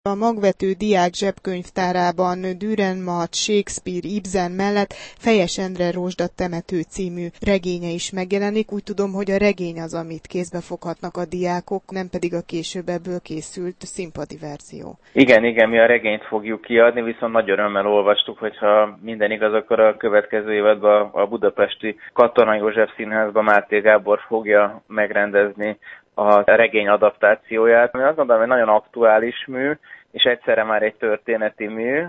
A magvető diák zsebkönyvtárában Dürrenmatt, Shakespeare, Ibsen mellett Fejes Endre Rozsda temető című regénye is megjelenik. Úgy tudom, hogy a regény az, amit kézbe foghatnak a diákok, nem pedig a később ebből készült színpadi verzió. Igen, mi a regényt fogjuk kiadni, viszont nagy örömmel olvastuk, hogyha minden igaz, akkor a következő évadban a budapesti Katona József Színházban Máté Gábor fogja megrendezni a regény adaptációját. Én azt gondolom, hogy nagyon aktuális mű, és egyszerre már egy történeti mű.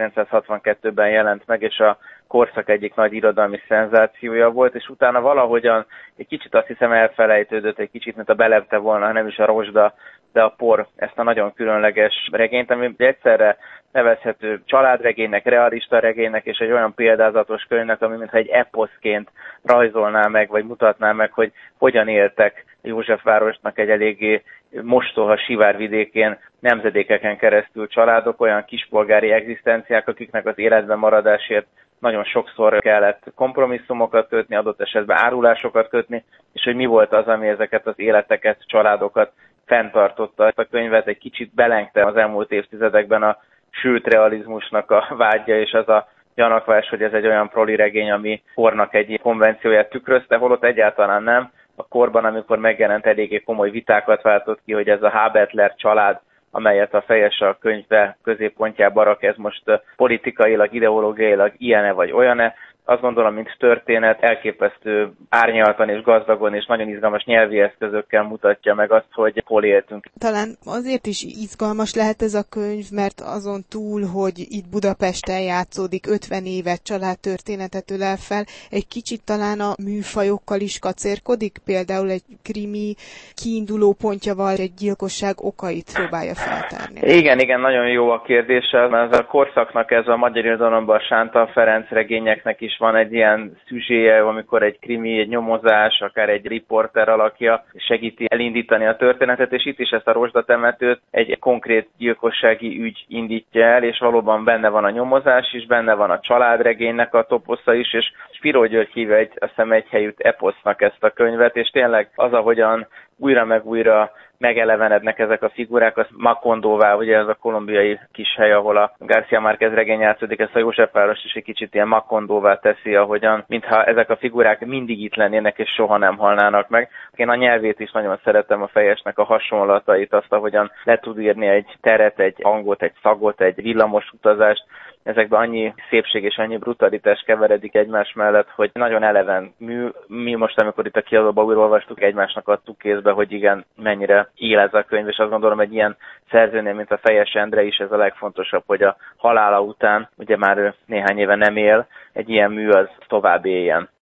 1962-ben jelent meg, és a korszak egyik nagy irodalmi szenzációja volt, és utána valahogyan egy kicsit azt hiszem elfelejtődött, egy kicsit, mint a belevte volna, nem is a rozsda, de a por, ezt a nagyon különleges regényt, ami egyszerre nevezhető családregénynek, realista regénynek, és egy olyan példázatos könyvnek, ami mintha egy eposzként rajzolná meg, vagy mutatná meg, hogy hogyan éltek Józsefvárosnak egy eléggé mostoha sivárvidékén nemzedékeken keresztül családok, olyan kispolgári egzisztenciák, akiknek az életben maradásért nagyon sokszor kellett kompromisszumokat kötni, adott esetben árulásokat kötni, és hogy mi volt az, ami ezeket az életeket, családokat fenntartotta. Ezt a könyvet egy kicsit belengte az elmúlt évtizedekben a sült realizmusnak a vágya, és az a gyanakvás, hogy ez egy olyan proli regény, ami kornak egy konvencióját tükrözte, holott egyáltalán nem. A korban, amikor megjelent, eléggé komoly vitákat váltott ki, hogy ez a Habetler család, amelyet a Fejes a könyve középpontjába rak, ez most politikailag, ideológiailag ilyen-e vagy olyan-e. Azt gondolom, mint történet, elképesztő árnyaltan és gazdagon és nagyon izgalmas nyelvi eszközökkel mutatja meg azt, hogy hol éltünk. Talán azért is izgalmas lehet ez a könyv, mert azon túl, hogy itt Budapesten játszódik 50 évet, családtörténetet ölel fel, egy kicsit talán a műfajokkal is kacérkodik, például egy krimi kiinduló pontjával egy gyilkosság okait próbálja feltárni. Igen, nagyon jó a kérdés, mert az a korszaknak ez a magyar irodalomban Sánta Ferenc regényeknek is van egy ilyen szüzséje, amikor egy krimi, egy nyomozás, akár egy riporter alakja segíti elindítani a történetet, és itt is ezt a rozsdatemetőt egy konkrét gyilkossági ügy indítja el, és valóban benne van a nyomozás is, benne van a családregénynek a toposza is, és Spiró György hívja egy helyütt eposznak ezt a könyvet, és tényleg az, ahogyan újra meg újra megelevenednek ezek a figurák, az Macondóvá, ugye ez a kolumbiai kis hely, ahol a García Márquez regény játszódik, ezt a Józsefvárost is egy kicsit ilyen Macondóvá teszi, ahogyan, mintha ezek a figurák mindig itt lennének és soha nem halnának meg. Én a nyelvét is nagyon szeretem, a Fejesnek a hasonlatait, azt, ahogyan le tud írni egy teret, egy hangot, egy szagot, egy villamos utazást. Ezekben annyi szépség és annyi brutalitás keveredik egymás mellett, hogy nagyon eleven mű. Mi most, amikor itt a kiadóban újra olvastuk, egymásnak adtuk kézbe, hogy igen, mennyire él ez a könyv, és azt gondolom, egy ilyen szerzőnél, mint a Fejes Endre is ez a legfontosabb, hogy a halála után, ugye már néhány éve nem él, egy ilyen mű az tovább éljen.